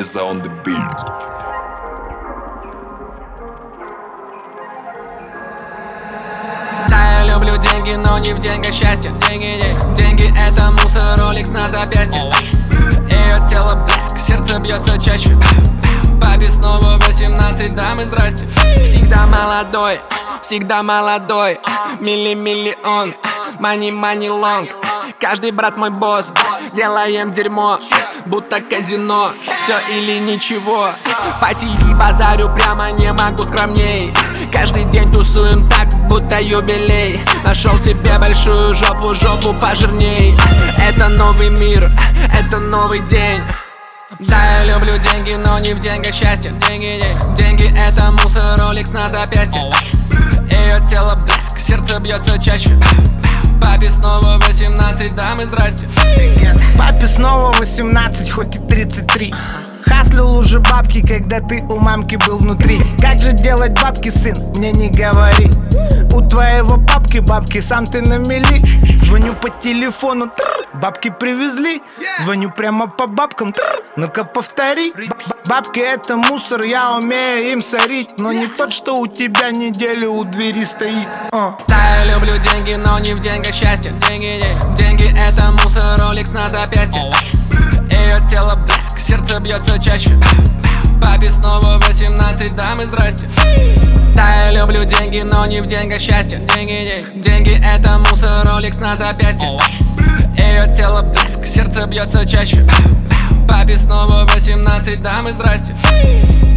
Eza on the beat. Да, я люблю деньги, но не в деньгах счастье. Деньги это мусор, Rolex на запястье. Ее тело блеск, сердце бьется чаще. Папе снова 18, дамы, здрасте. Всегда молодой, миллион, money long. Каждый брат мой босс, делаем дерьмо, будто казино, все или ничего. Пати и базарю прямо не могу скромней. Каждый день тусуем так, будто юбилей. Нашел себе большую жопу пожирней. Это новый мир, это новый день. Да, я люблю деньги, но не в деньгах счастье. Деньги это мусор, Rolex на запястье. Ее тело блеск, сердце бьется чаще. Папе снова 18, дамы, здрасте. Папе снова 18, хоть и 33. Хаслил уже бабки, когда ты у мамки был внутри. Как же делать бабки, сын, мне не говори. У твоего папки бабки, сам ты на мели. Звоню по телефону, бабки привезли. Звоню прямо по бабкам, ну-ка повтори. Бабки это мусор, я умею им сорить. Но не тот, что у тебя неделю у двери стоит. Да, я люблю деньги, но не в деньгах счастье. Деньги это мусор, Rolex на запястье. Ее тело блеск, сердце бьется чаще. Папе снова 18, дамы, здрасте. Да, я люблю деньги, но не в деньгах счастье. Деньги это мусор, Rolex на запястье. Ее тело блеск, сердце бьется чаще. Папе снова 18, дамы, здрасте.